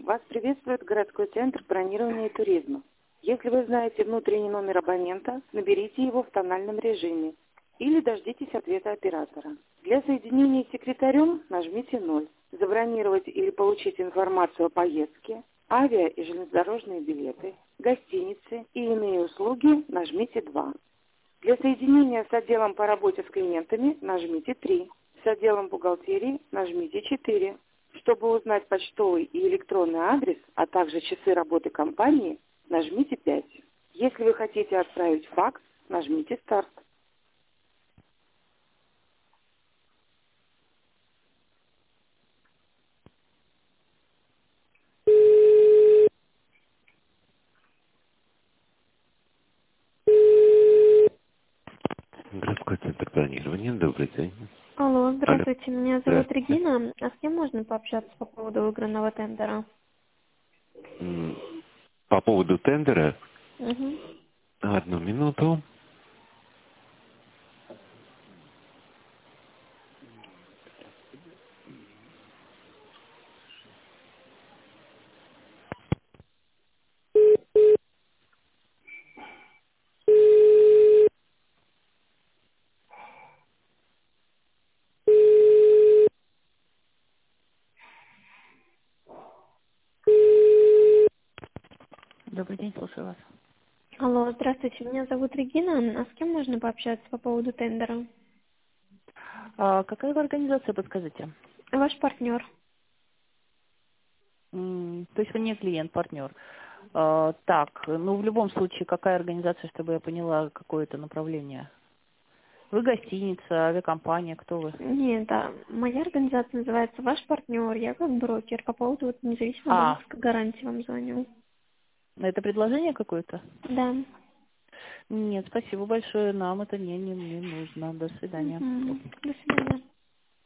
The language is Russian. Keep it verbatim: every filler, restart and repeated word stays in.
Вас приветствует городской центр бронирования и туризма. Если вы знаете внутренний номер абонента, наберите его в тональном режиме или дождитесь ответа оператора. Для соединения с секретарем нажмите ноль. Забронировать или получить информацию о поездке, авиа- и железнодорожные билеты, гостиницы и иные услуги нажмите два. Для соединения с отделом по работе с клиентами нажмите три. С отделом бухгалтерии нажмите четыре. Чтобы узнать почтовый и электронный адрес, а также часы работы компании, нажмите пять. Если вы хотите отправить факс, нажмите старт. Городской центр бронирования. Добрый день. Алло, Алло. здравствуйте, меня зовут Здравствуйте. Регина. А с кем можно пообщаться по поводу выигранного тендера? М, По поводу тендера, Угу. одну минуту. Добрый день, слушаю вас. Алло, здравствуйте, меня зовут Регина. А с кем можно пообщаться по поводу тендера? А какая вы организация, подскажите? Ваш партнер. М, То есть вы не клиент, партнер. А, так, ну в любом случае, какая организация, чтобы я поняла какое-то направление? Вы гостиница, авиакомпания, кто вы? Нет, да, моя организация называется Ваш партнер. Я как брокер по поводу вот независимой А, банковской гарантии вам звоню. это предложение какое-то? Да. Нет, спасибо большое, нам это не, не, не нужно. До свидания. Угу. До свидания.